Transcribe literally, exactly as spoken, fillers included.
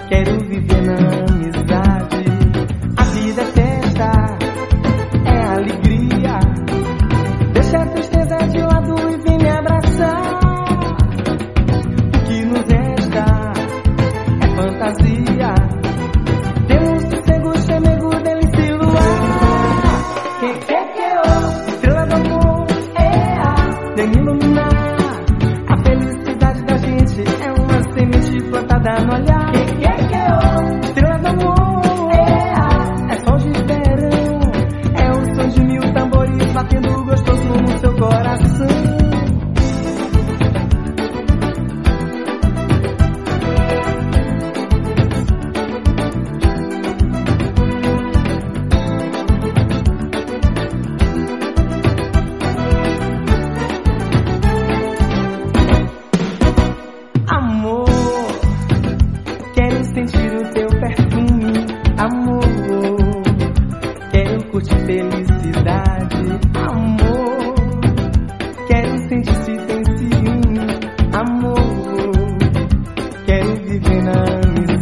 quero viver na amizade. A vida é festa, é alegria. Deixa a tristeza de lado e vem me abraçar. O que nos resta é fantasia. Temos sossego, chamego, delícia e luar. Que que que oh, estrela do amor, é a vem me iluminar. A felicidade da gente é uma semente plantada no olhar. Que que que oh, estrela do amor, é a é sol de verão. É o som de mil tambores batendo gostoso no seu coração. Amor, quero sentir o teu perfume. Amor, quero curtir felicidade. Amor, quero sentir se tem ciúme. Amor, quero viver na amizade.